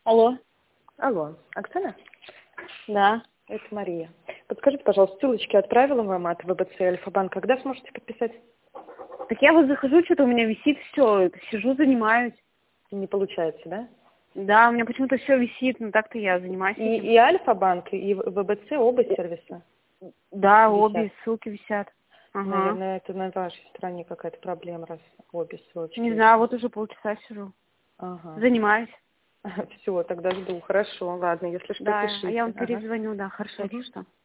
Алло. Алло, Оксана? Да. Это Мария. Подскажите, пожалуйста, ссылочки отправила вам от ВБЦ Альфа-банк. Когда сможете подписать? Так я вот захожу, что-то у меня висит все, сижу, занимаюсь. Не получается, да? Да, у меня почему-то все висит, но так-то я занимаюсь этим. И Альфа-банк, и ВБЦ, оба сервиса Да, висят. обе ссылки висят. Ага. Наверное, это на вашей стороне какая-то проблема, раз обе ссылочки. Не знаю, вот уже полчаса сижу. Ага. Занимаюсь. Все, тогда жду. Хорошо, ладно, если что, Да, пишите. а я вам Ага. перезвоню, да, хорошо, если что.